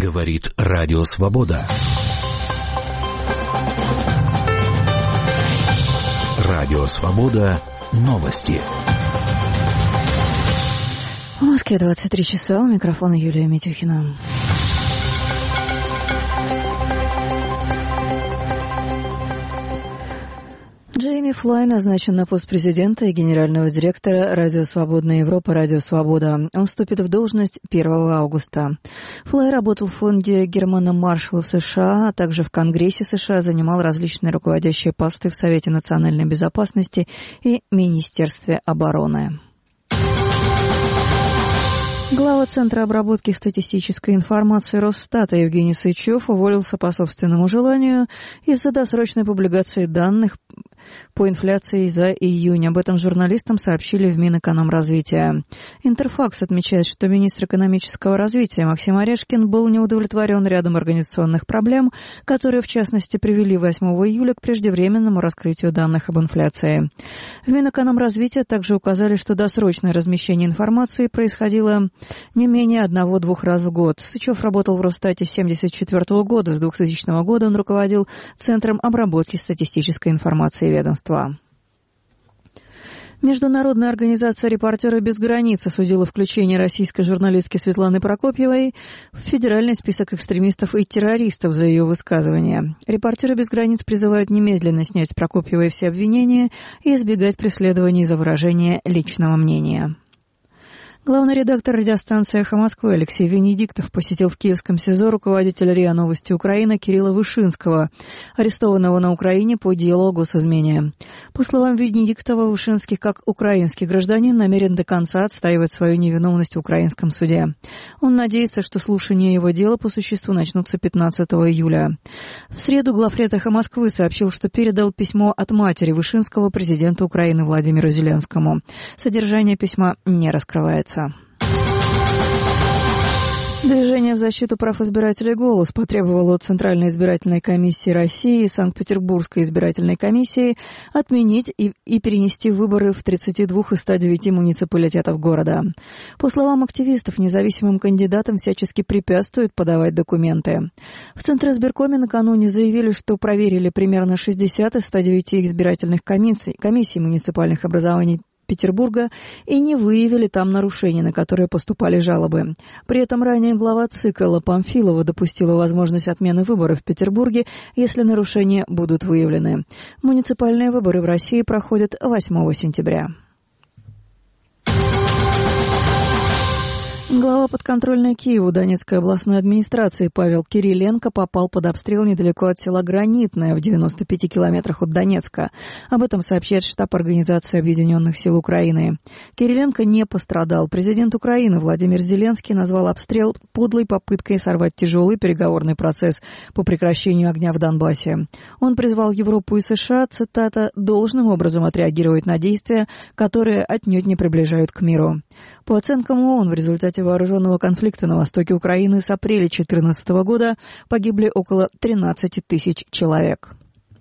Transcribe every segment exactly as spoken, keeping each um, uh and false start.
Говорит Радио Свобода. Радио Свобода. Новости. В Москве двадцать три часа. У микрофона Юлия Митюхина. Джейми Флай назначен на пост президента и генерального директора Радио Свободная Европа «Радио Свобода». Он вступит в должность первого августа. Флай работал в фонде Германа Маршалла в США, а также в Конгрессе США, занимал различные руководящие посты в Совете национальной безопасности и Министерстве обороны. Глава Центра обработки статистической информации Росстата Евгений Сычев уволился по собственному желанию из-за досрочной публикации данных по инфляции за июнь. Об этом журналистам сообщили в Минэкономразвития. Интерфакс отмечает, что министр экономического развития Максим Орешкин был не удовлетворен рядом организационных проблем, которые, в частности, привели восьмого июля к преждевременному раскрытию данных об инфляции. В Минэкономразвития также указали, что досрочное размещение информации происходило не менее одного-двух раз в год. Сычев работал в Росстате с тысяча девятьсот семьдесят четвёртого года. С двухтысячного года он руководил Центром обработки статистической информации ведомства. Международная организация «Репортеры без границ» осудила включение российской журналистки Светланы Прокопьевой в федеральный список экстремистов и террористов за ее высказывания. «Репортеры без границ» призывают немедленно снять с Прокопьевой все обвинения и избегать преследований за выражение личного мнения. Главный редактор радиостанции «Эхо Москвы» Алексей Венедиктов посетил в киевском СИЗО руководителя РИА «Новости Украины» Кирилла Вышинского, арестованного на Украине по делу о госизмене. По словам Венедиктова, Вышинский, как украинский гражданин, намерен до конца отстаивать свою невиновность в украинском суде. Он надеется, что слушания его дела по существу начнутся пятнадцатого июля. В среду главред «Эхо Москвы» сообщил, что передал письмо от матери Вышинского президенту Украины Владимиру Зеленскому. Содержание письма не раскрывается. Движение в защиту прав избирателей «Голос» потребовало от Центральной избирательной комиссии России и Санкт-Петербургской избирательной комиссии отменить и, и перенести выборы в тридцати двух из ста девяти муниципалитетов города. По словам активистов, независимым кандидатам всячески препятствуют подавать документы. В Центризбиркоме накануне заявили, что проверили примерно шестьдесят из ста девяти избирательных комиссий, комиссий муниципальных образований Петербурга и не выявили там нарушений, на которые поступали жалобы. При этом ранее глава ЦИК Элла Памфилова допустила возможность отмены выборов в Петербурге, если нарушения будут выявлены. Муниципальные выборы в России проходят восьмого сентября. Глава подконтрольной Киеву Донецкой областной администрации Павел Кириленко попал под обстрел недалеко от села Гранитное в девяноста пяти километрах от Донецка. Об этом сообщает штаб Организации Объединенных сил Украины. Кириленко не пострадал. Президент Украины Владимир Зеленский назвал обстрел подлой попыткой сорвать тяжелый переговорный процесс по прекращению огня в Донбассе. Он призвал Европу и США, цитата, «должным образом отреагировать на действия, которые отнюдь не приближают к миру». По оценкам ООН, в результате вооруженного конфликта на востоке Украины с апреля две тысячи четырнадцатого года погибли около тринадцати тысяч человек.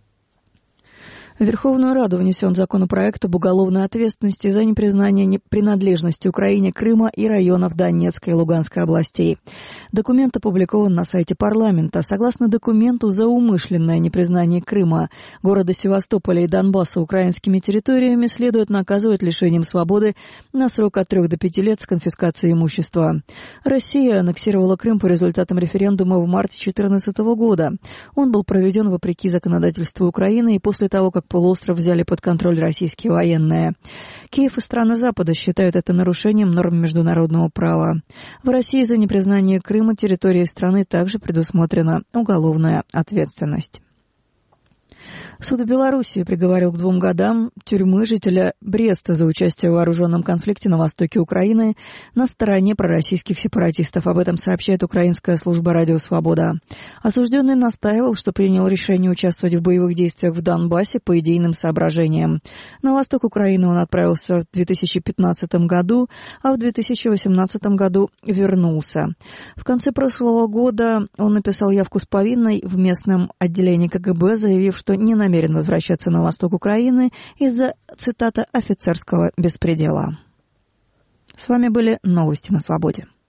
В Верховную Раду внесен законопроект об уголовной ответственности за непризнание принадлежности Украине Крыма и районов Донецкой и Луганской областей. Документ опубликован на сайте парламента. Согласно документу, за умышленное непризнание Крыма, города Севастополя и Донбасса украинскими территориями следует наказывать лишением свободы на срок от трех до пяти лет с конфискацией имущества. Россия аннексировала Крым по результатам референдума в марте две тысячи четырнадцатого года. Он был проведен вопреки законодательству Украины и после того, как полуостров взяли под контроль российские военные. Киев и страны Запада считают это нарушением норм международного права. В России за непризнание Крыма территории страны также предусмотрена уголовная ответственность. Суд в Белоруссии приговорил к двум годам тюрьмы жителя Бреста за участие в вооруженном конфликте на востоке Украины на стороне пророссийских сепаратистов. Об этом сообщает украинская служба «Радио Свобода». Осужденный настаивал, что принял решение участвовать в боевых действиях в Донбассе по идейным соображениям. На восток Украины он отправился в две тысячи пятнадцатом году, а в две тысячи восемнадцатом году вернулся. В конце прошлого года он написал явку с повинной в местном отделении ка гэ бэ, заявив, что не намерен намерен возвращаться на восток Украины из-за, цитата, офицерского беспредела. С вами были новости на Свободе.